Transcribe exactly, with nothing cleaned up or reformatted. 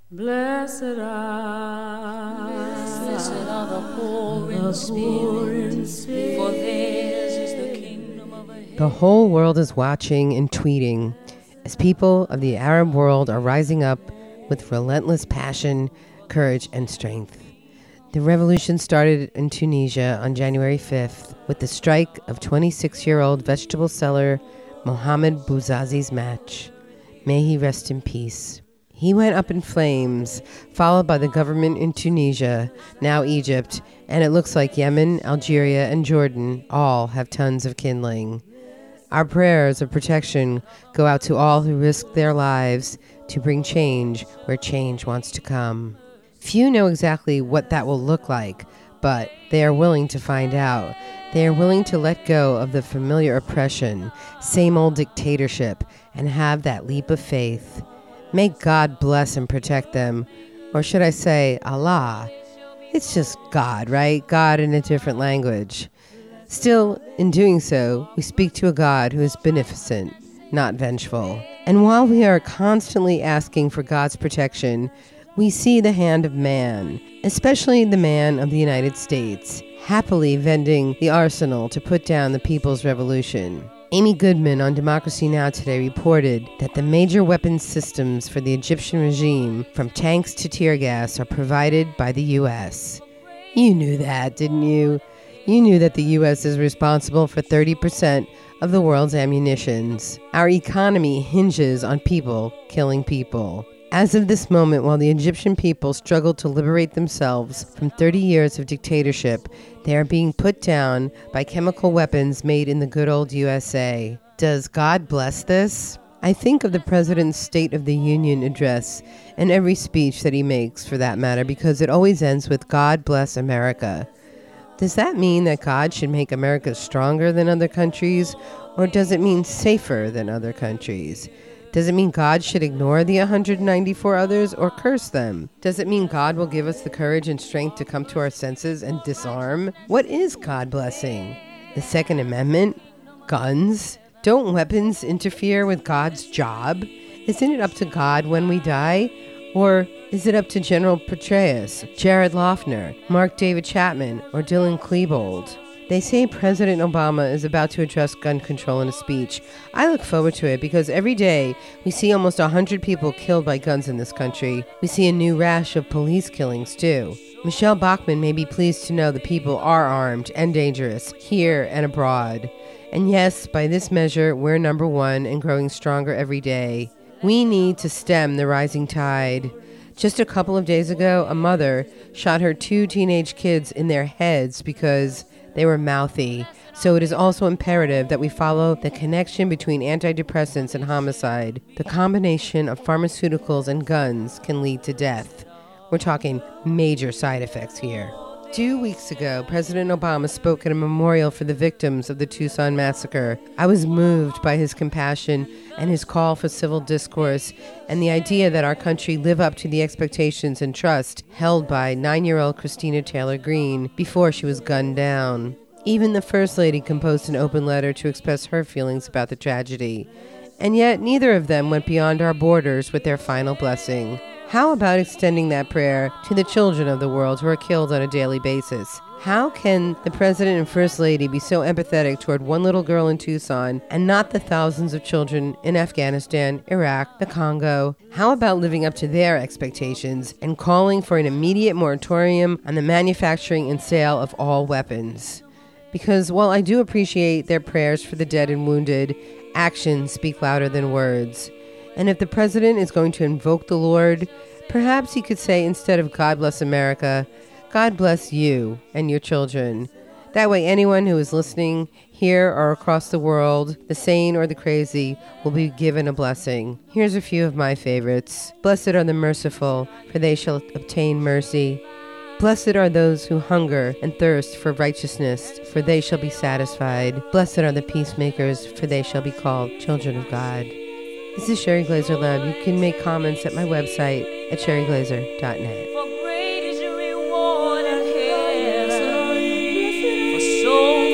Blessed are, Blessed are the poor in spirit, for theirs is the kingdom of heaven. The whole world is watching and tweeting as people of the Arab world are rising up with relentless passion, courage, and strength. The revolution started in Tunisia on January fifth with the strike of twenty-six-year-old vegetable seller Mohamed Bouazizi's match. May he rest in peace. He went up in flames, followed by the government in Tunisia, now Egypt, and it looks like Yemen, Algeria, and Jordan all have tons of kindling. Our prayers of protection go out to all who risk their lives to bring change where change wants to come. Few know exactly what that will look like, but they are willing to find out. They are willing to let go of the familiar oppression, same old dictatorship, and have that leap of faith. May God bless and protect them. Or should I say, Allah? It's just God, right? God in a different language. Still, in doing so, we speak to a God who is beneficent, not vengeful. And while we are constantly asking for God's protection, we see the hand of man, especially the man of the United States, happily vending the arsenal to put down the People's Revolution. Amy Goodman on Democracy Now! Today reported that the major weapons systems for the Egyptian regime, from tanks to tear gas, are provided by the U S. You knew that, didn't you? You knew that the U S is responsible for thirty percent of the world's ammunitions. Our economy hinges on people killing people. As of this moment, while the Egyptian people struggle to liberate themselves from thirty years of dictatorship, they are being put down by chemical weapons made in the good old U S A. Does God bless this? I think of the President's State of the Union address and every speech that he makes, for that matter, because it always ends with God bless America. Does that mean that God should make America stronger than other countries, or does it mean safer than other countries? Does it mean God should ignore the one hundred ninety-four others or curse them? Does it mean God will give us the courage and strength to come to our senses and disarm? What is God blessing? The Second Amendment? Guns? Don't weapons interfere with God's job? Isn't it up to God when we die? Or is it up to General Petraeus, Jared Loughner, Mark David Chapman, or Dylan Klebold? They say President Obama is about to address gun control in a speech. I look forward to it because every day we see almost one hundred people killed by guns in this country. We see a new rash of police killings, too. Michelle Bachmann may be pleased to know the people are armed and dangerous, here and abroad. And yes, by this measure, we're number one and growing stronger every day. We need to stem the rising tide. Just a couple of days ago, a mother shot her two teenage kids in their heads because they were mouthy. So it is also imperative that we follow the connection between antidepressants and homicide. The combination of pharmaceuticals and guns can lead to death. We're talking major side effects here. Two weeks ago, President Obama spoke at a memorial for the victims of the Tucson massacre. I was moved by his compassion and his call for civil discourse and the idea that our country live up to the expectations and trust held by nine-year-old Christina Taylor Greene before she was gunned down. Even the First Lady composed an open letter to express her feelings about the tragedy. And yet, neither of them went beyond our borders with their final blessing. How about extending that prayer to the children of the world who are killed on a daily basis? How can the President and First Lady be so empathetic toward one little girl in Tucson and not the thousands of children in Afghanistan, Iraq, the Congo? How about living up to their expectations and calling for an immediate moratorium on the manufacturing and sale of all weapons? Because while I do appreciate their prayers for the dead and wounded, actions speak louder than words. And if the president is going to invoke the Lord, perhaps he could say, instead of God bless America, God bless you and your children. That way anyone who is listening here or across the world, the sane or the crazy, will be given a blessing. Here's a few of my favorites. Blessed are the merciful, for they shall obtain mercy. Blessed are those who hunger and thirst for righteousness, for they shall be satisfied. Blessed are the peacemakers, for they shall be called children of God. This is Sherry Glazer Lab. You can make comments at my website at sherry glazer dot net. For great is your reward in heaven. For so